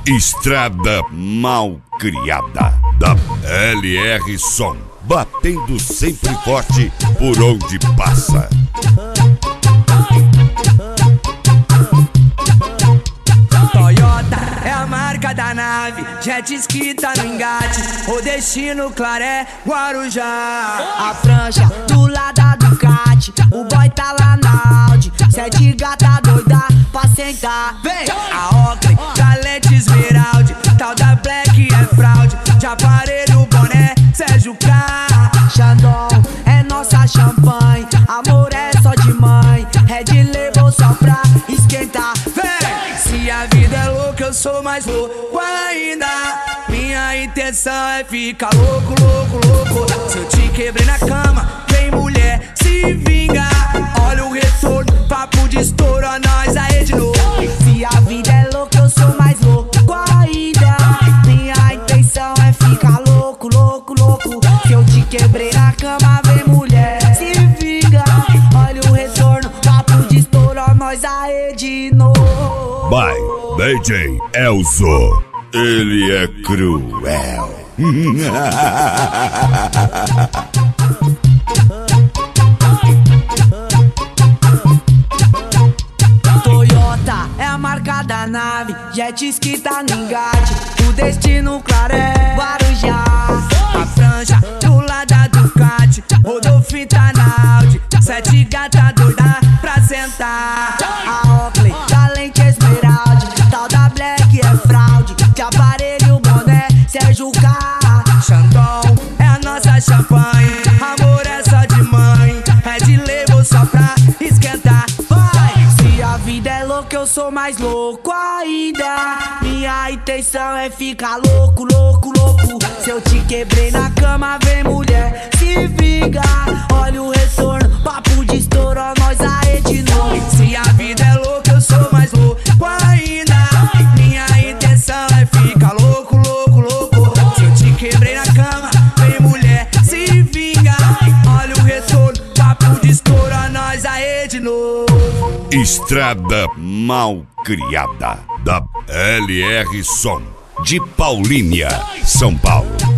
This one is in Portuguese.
Estrada mal criada, da LR Som, batendo sempre forte por onde passa. Toyota é a marca da nave, jet ski tá no engate, o destino Claré, Guarujá. A prancha do lado da Ducati, o boy tá lá na Audi, 7 gata doida pra sentar. Vem! A Oakley, Galete Esmeralda, tal da Black é fraude, de aparelho, boné, Sérgio K. Xandão é nossa champanhe, amor é só de mãe, Red Label só pra esquentar. Vem! Se a vida é louca, eu sou mais louco ainda. Minha intenção é ficar louco, louco, louco. Se eu te quebrei na cama, vem mulher, se vinga. Olha o retorno, papo de estouro, a nós aí de novo. Se a vida é louca, eu sou mais louco ainda. Minha intenção é ficar louco, louco, louco. Se eu te quebrei na cama, vem mulher, se vinga. Olha o retorno, papo de estouro, a nós aí de novo. By DJ Elzo, ele é cruel. Toyota é a marca da nave, jet ski tá no engate, o destino Claré, Guarujá. A prancha do lado da Ducati, Rodolfo tá na Audi, 7 gata doida pra sentar. A Oakley, Galete Esmeralda, tal da Black é fraude, de aparelho, boné, Sérgio K. Xandão é a nossa champanhe, amor é só de mãe, Red Label só pra esquentar. Vai! Se a vida é louca, eu sou mais louco ainda. Minha intenção é ficar louco, louco, louco. Se eu te quebrei na cama, vem mulher, se vinga. Olha o retorno, papo de estouro, nós aí de novo. Se a vida é louca, eu sou mais louco ainda. Minha intenção é ficar louco, louco, louco. Se eu te quebrei na cama, vem mulher, se vinga. Olha o retorno, papo de estouro, nós aí de novo. Estrada mal criada, da LR Som, de Paulínia, São Paulo.